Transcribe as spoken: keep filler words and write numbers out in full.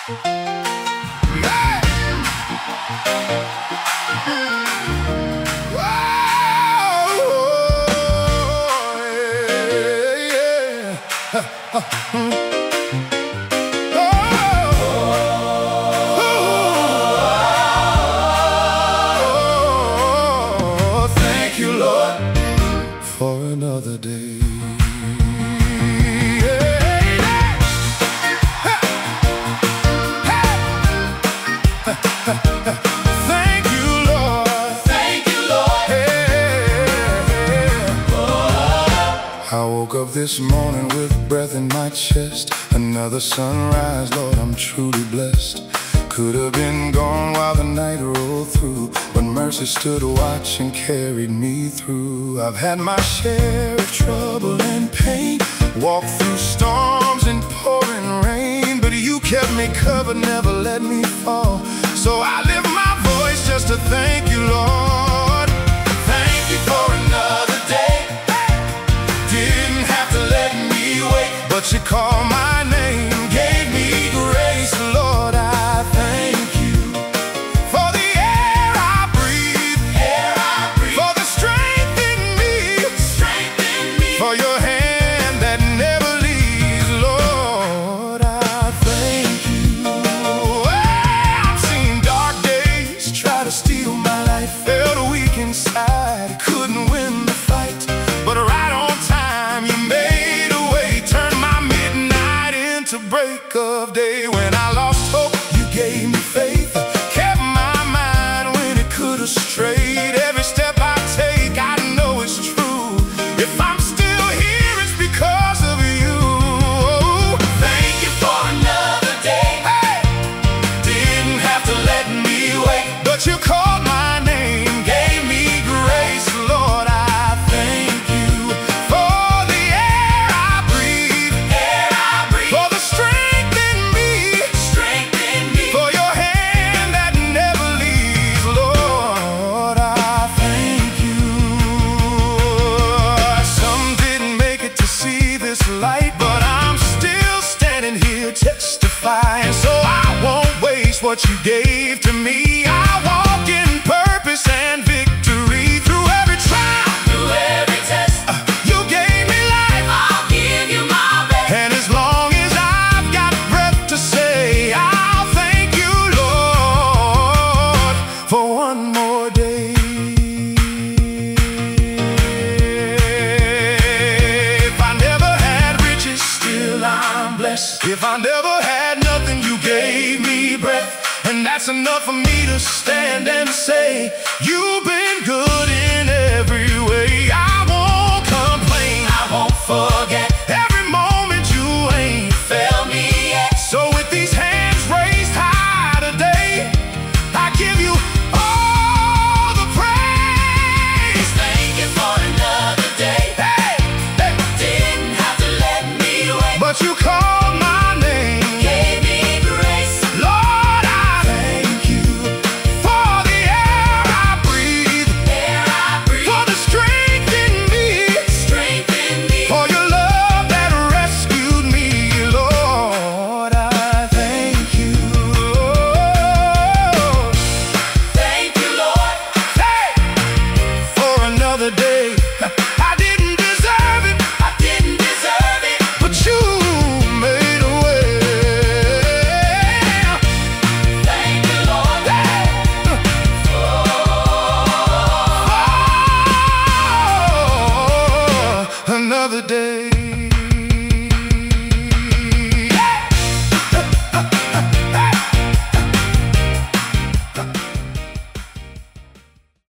Oh, thank you, Lord, for another day. Thank you, Lord. Thank you, Lord. I woke up this morning with breath in my chest. Another sunrise, Lord, I'm truly blessed. Could have been gone while the night rolled through, but mercy stood watch and carried me through. I've had my share of trouble and pain, walked through storms and pouring rain, but you kept me covered, never let me fall. So I lift my voice just to thank you, Lord. Thank you for another day. Didn't have to let me wait, but you called my name, gave me grace. Lord, I thank you for the air I breathe, Air I breathe. for the strength in me, Strengthen me. for your hand that never leaves. Lord, I thank you. Well, I've seen dark days try to steal my life, felt weak inside, couldn't win the fight, but right on time you made a way, turned my midnight into break of day. When I lost hope, you gave me faith, kept my mind when it could have strayed. Every step I take, I know it's true. If I'm still here, it's because of you. Thank you for another day. Hey! Didn't have to let me wait, but you called my name, gave me grace. Lord, I thank you for the air I breathe, Air I breathe. for the strength in me, Strengthen me. for your hand that never leaves. Lord, I thank you. Some didn't make it to see this light, but I'm still standing here testifying. So I won't waste what you gave to me. I walk in purpose and victory through every trial. Through every test, You gave me life, I'll give you my best. and as long as I've got breath to say, I'll thank you, Lord, for one more day. If I never had riches, still I'm blessed. If I never had nothing, you gave me breath, and that's enough for me to stand and say, you've been good in every way. I won't complain, I won't forget. every moment you ain't Fail me yet. so with these hands raised high today, I give you all the praise. Thank you for another day. Hey, hey, Didn't have to let me wait. but you called my name. Gave me grace. Lord, I thank you for the air I breathe, Air I breathe. for the strength in me, Strengthen me. for your love that rescued me. Lord, I thank you. Thank you, Lord. Hey, for another day. I didn't deserve it, I didn't deserve it. but you made a way. Thank you, Lord. Hey. Oh, another day.